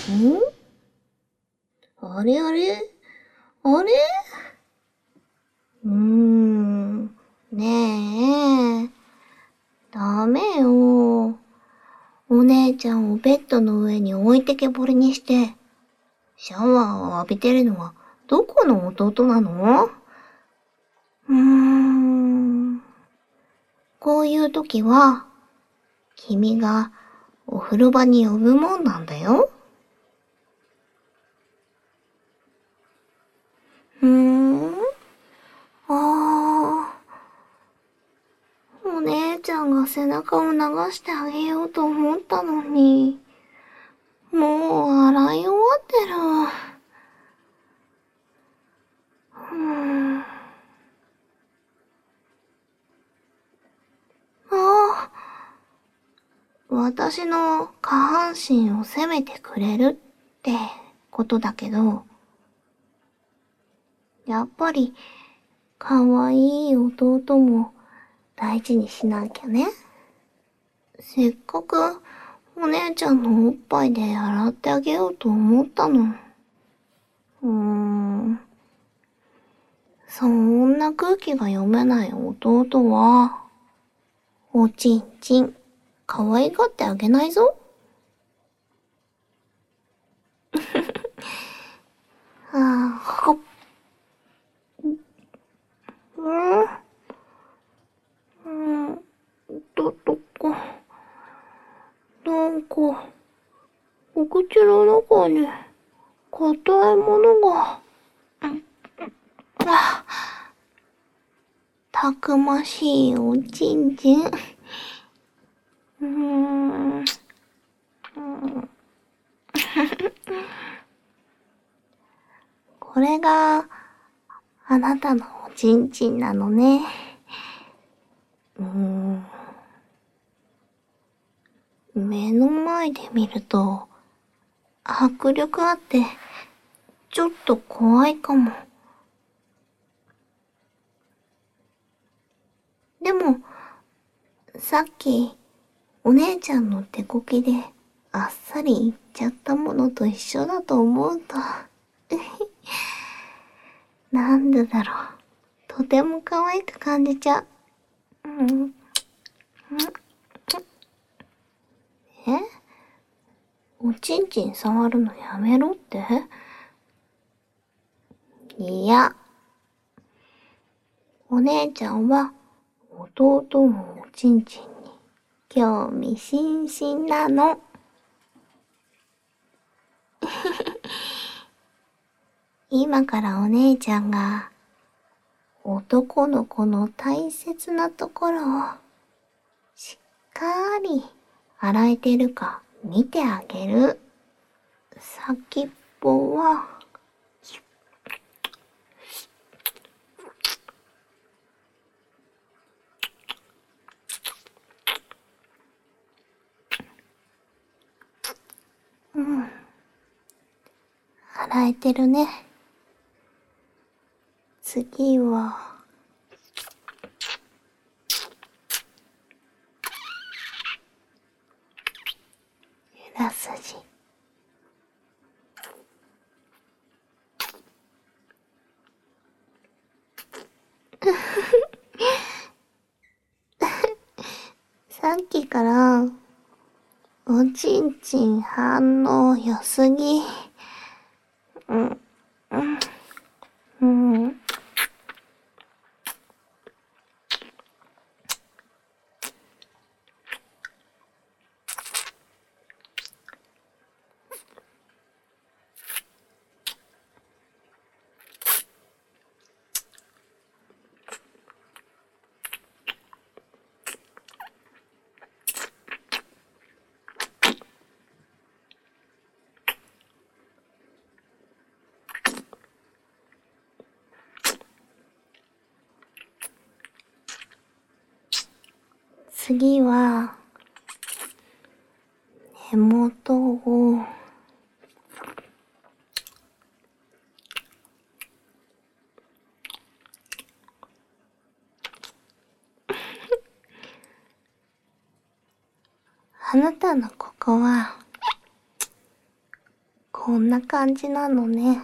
ん？あれあれあれ？ねえ。ダメよ。お姉ちゃんをベッドの上に置いてけぼりにして、シャワーを浴びてるのはどこの弟なの？こういう時は、君がお風呂場に呼ぶもんなんだよ。あお姉ちゃんが背中を流してあげようと思ったのに、もう洗い終わってる。あ私の下半身を責めてくれるってことだけど、やっぱり可愛い弟も大事にしなきゃね。せっかくお姉ちゃんのおっぱいで洗ってあげようと思ったの。そんな空気が読めない弟は、おちんちん、可愛がってあげないぞ。ほっ。どこ。なんか、お口の中に、硬いものが。たくましいおちんちん。これが、あなたのおちんちんなのね。目の前で見ると、迫力あって、ちょっと怖いかも。でも、さっき、お姉ちゃんの手こきで、あっさりいっちゃったものと一緒だと思うと、なんでだろう。とても可愛く感じちゃう。え？おちんちん触るのやめろって？いや、お姉ちゃんは弟のおちんちんに興味津々なの。今からお姉ちゃんが男の子の大切なところをしっかり洗えてるか見てあげる。先っぽは洗えてるね。次は裏筋。さっきからおちんちん反応良すぎ。次は根元をあなたのここはこんな感じなのね。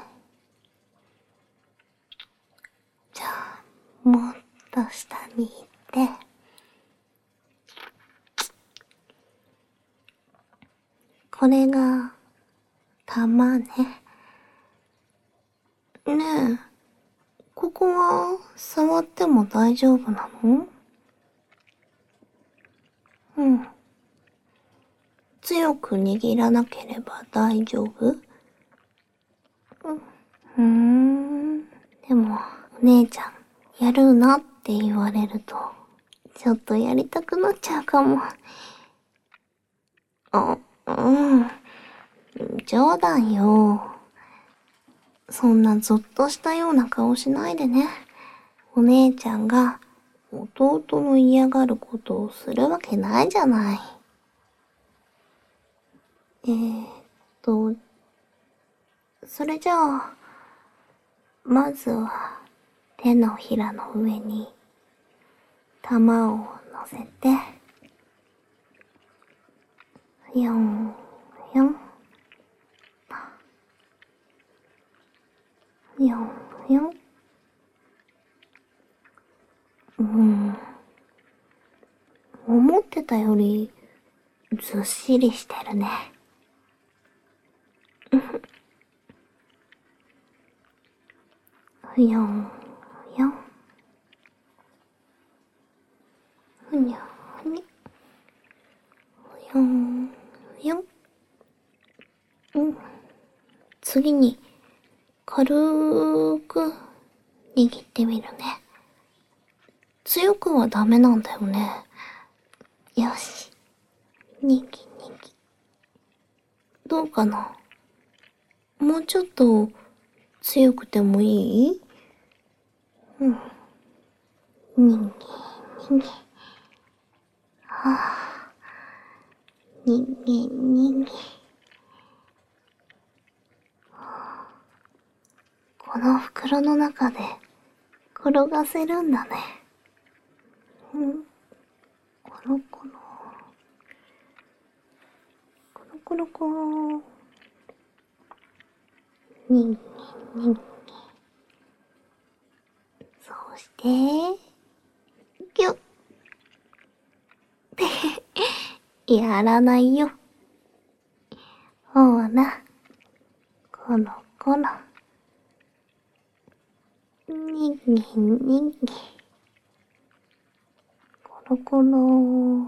じゃあ、もっと下に行って、これが、玉ね。ねえ、ここは触っても大丈夫なの？うん。強く握らなければ大丈夫？でも、お姉ちゃん、やるなって言われると、ちょっとやりたくなっちゃうかも。あ、うん。冗談よ。そんなゾッとしたような顔しないでね。お姉ちゃんが弟の嫌がることをするわけないじゃない。えーっと、それじゃあ、まずは手のひらの上に玉を乗せて、よん、よん、よん、よん。思ってたよりずっしりしてるね。よん、よん、ふにゃふにゃ、よん、よん。次に軽く握ってみるね。強くはダメなんだよね。よし。にぎにぎ。どうかな？もうちょっと強くてもいい？にぎにぎ。にぎにぎ。この袋の中で転がせるんだね。コロコロ。コロコロコロ。にぎにぎ。そして、ぎゅっ。やらないよ。ほら、コロコロ。にぎにぎ。コロコロ。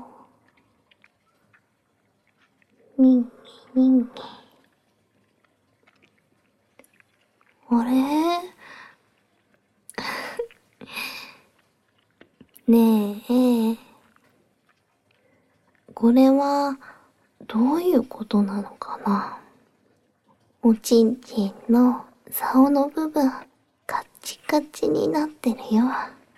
にぎにぎ。あれ？ねえ、これはどういうことなのかな？おちんちんの竿の部分、カッチカチになってるよ。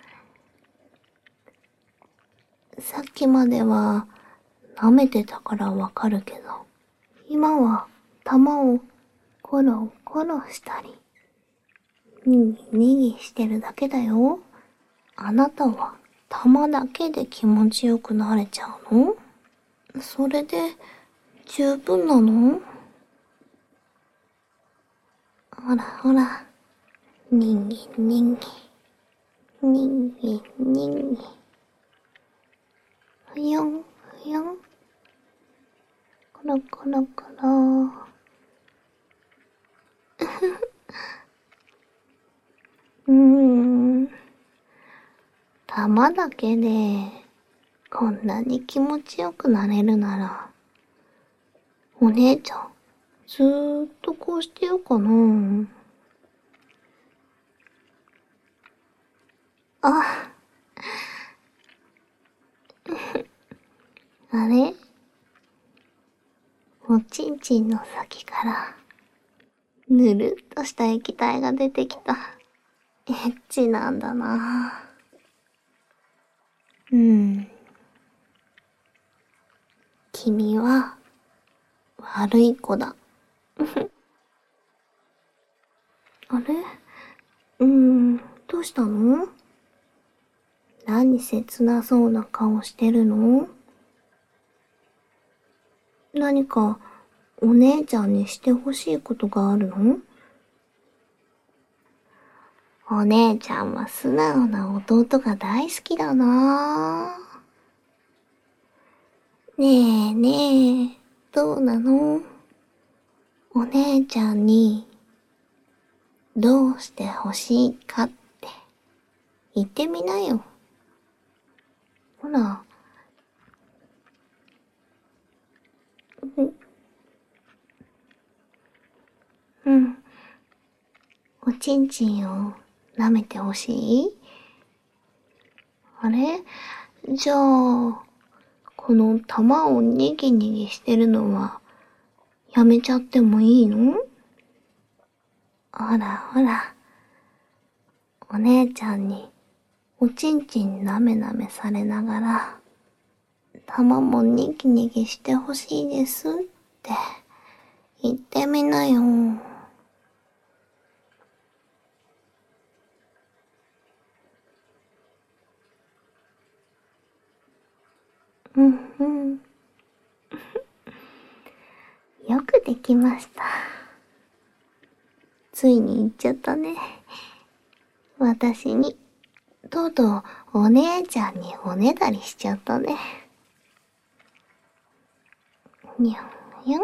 さっきまでは舐めてたからわかるけど、今は玉をコロコロしたり、にぎにぎしてるだけだよ。あなたは玉だけで気持ちよくなれちゃうの？それで十分なの？ほらほら、にぎにぎ、にぎにぎ、ふよんふよん、コロコロコロ。玉だけでこんなに気持ちよくなれるなら、お姉ちゃん、ずーっとこうしてようかな。あ、あれ？おちんちんの先から、ぬるっとした液体が出てきた。エッチなんだな。君は、悪い子だ。あれ？どうしたの？何切なそうな顔してるの？何かお姉ちゃんにしてほしいことがあるの？お姉ちゃんは素直な弟が大好きだなぁ。ねえねえ、どうなの？お姉ちゃんにどうしてほしいかって言ってみなよ。ほら、うん。おちんちんを舐めてほしい？あれ？じゃあ、この玉をにぎにぎしてるのはやめちゃってもいいの？ほらほら、お姉ちゃんにおちんちんなめなめされながら、玉もにぎにぎしてほしいですって言ってみなよ。うんうん。よくできました。ついに言っちゃったね。私に、とうとうお姉ちゃんにおねだりしちゃったね。にゃんにゃん。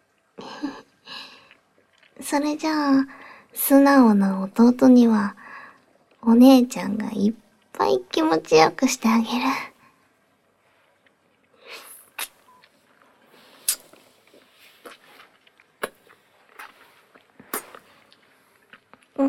それじゃあ、素直な弟には、お姉ちゃんがいっぱい気持ちよくしてあげる。うん、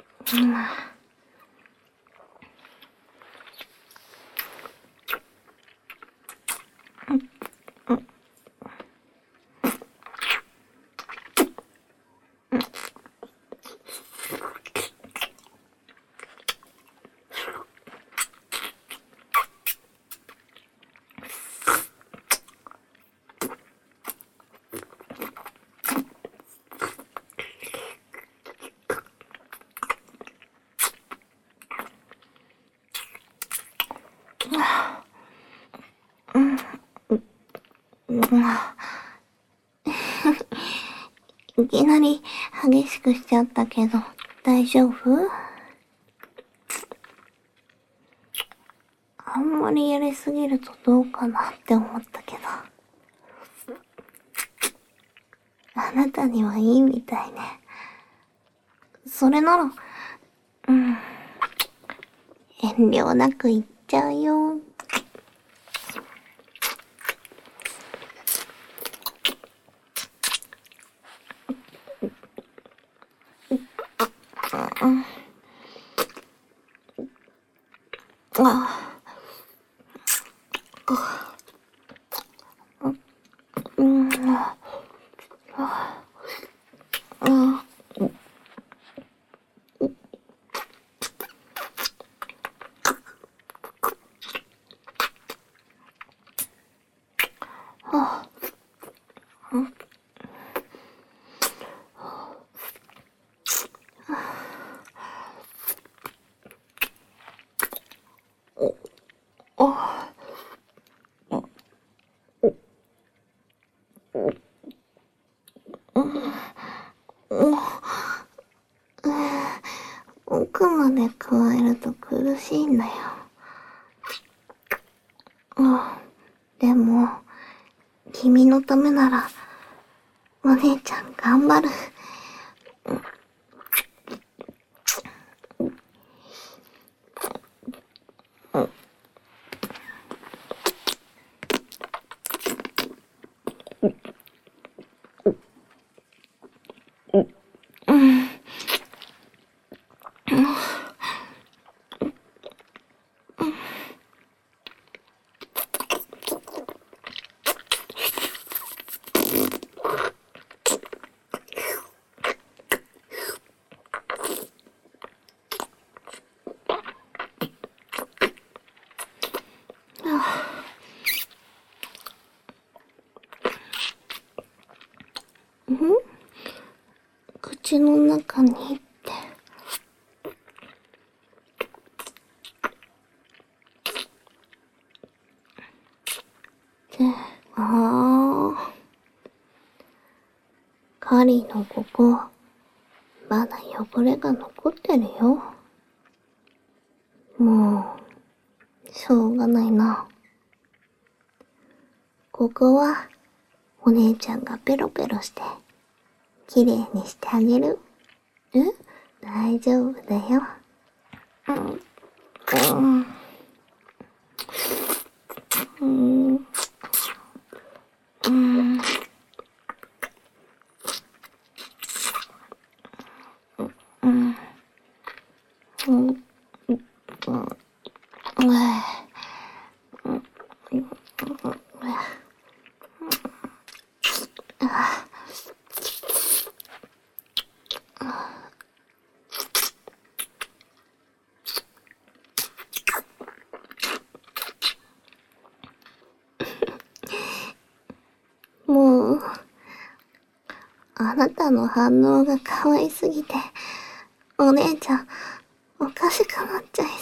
いきなり激しくしちゃったけど、大丈夫？あんまりやりすぎるとどうかなって思ったけど。あなたにはいいみたいね。それなら、遠慮なく言っちゃうよ。あ、うん、奥まで加えると苦しいんだよ。でも、君のためなら、お姉ちゃん頑張る。口の中にって。で、ああ。 りのここ、まだ汚れが残ってるよ。もう、しょうがないな。ここは、お姉ちゃんがペロペロして、きれいにしてあげる。大丈夫だよ。もう、あなたの反応が可愛すぎて、お姉ちゃん、おかしくなっちゃいそう。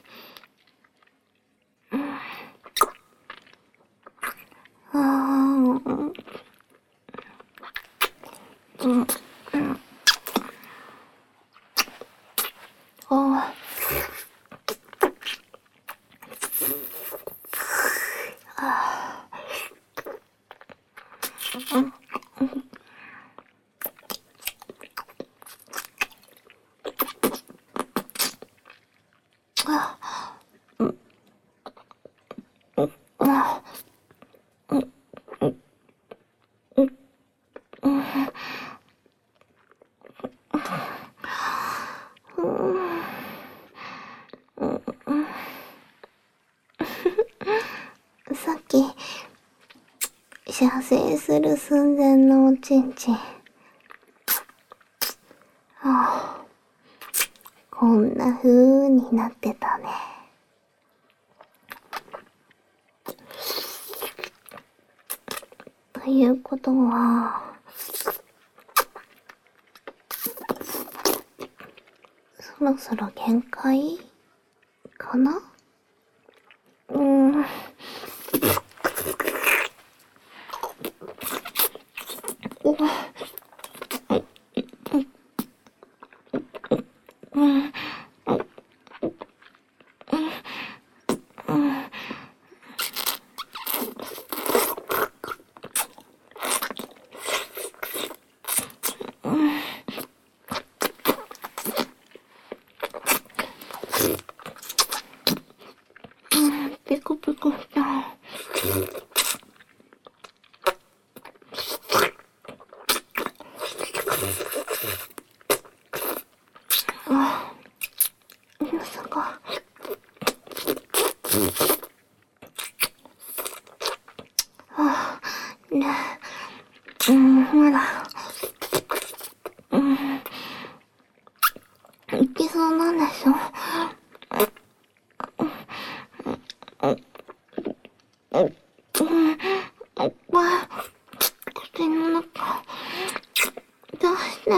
さっき、射精する寸前のおちんちん。こんな風になってたね。ということは、そろそろ限界かな？ペコペコした。まさか。まだ、いけそうなんでしょ？口の中、どうして？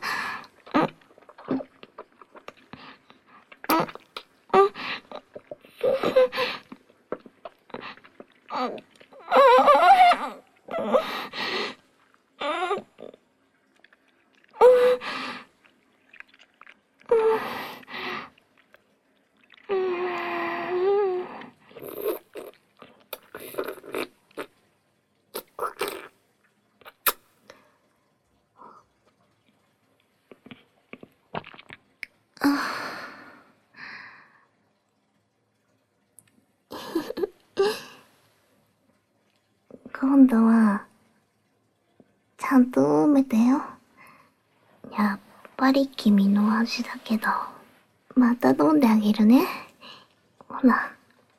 今度は、ちゃんと舐めてよ。やっぱり君の味だけど、また飲んであげるね。ほら。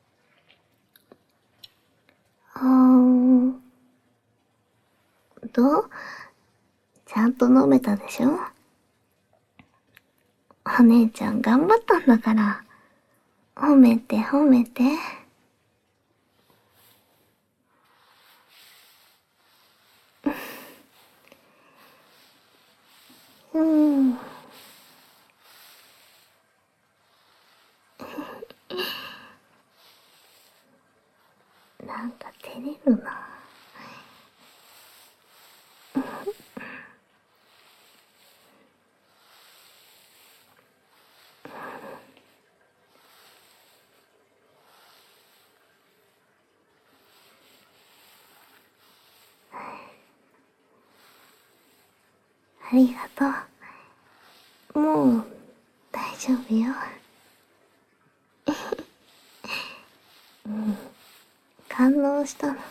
どう？ちゃんと飲めたでしょ？お姉ちゃん頑張ったんだから。褒めて褒めて。なんか照れるな。 ありがとう。もう、大丈夫よ。感動したの。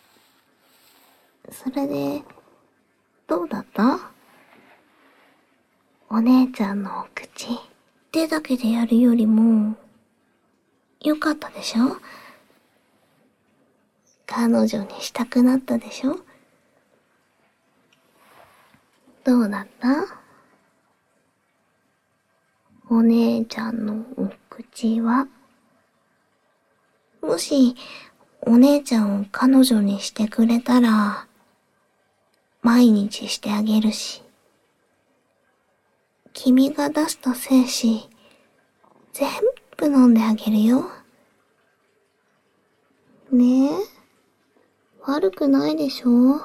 それで、どうだった？お姉ちゃんのお口、手だけでやるよりも、よかったでしょ？彼女にしたくなったでしょ？どうだった？お姉ちゃんのお口は。もし、お姉ちゃんを彼女にしてくれたら、毎日してあげるし、君が出した精子、全部飲んであげるよ。ねえ、悪くないでしょ？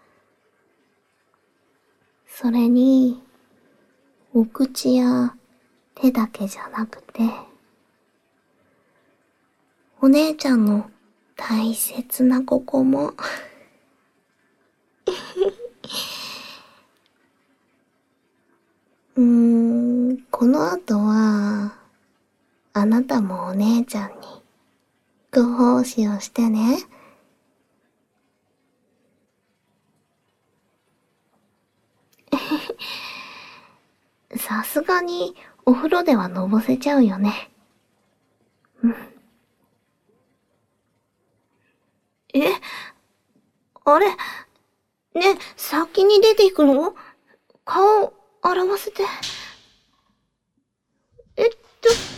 それに、お口や手だけじゃなくて、お姉ちゃんの大切なここも。この後は、あなたもお姉ちゃんに、ご奉仕をしてね。さすがに、お風呂ではのぼせちゃうよね。え、あれ、ね、先に出ていくの？顔、洗わせて。えっと、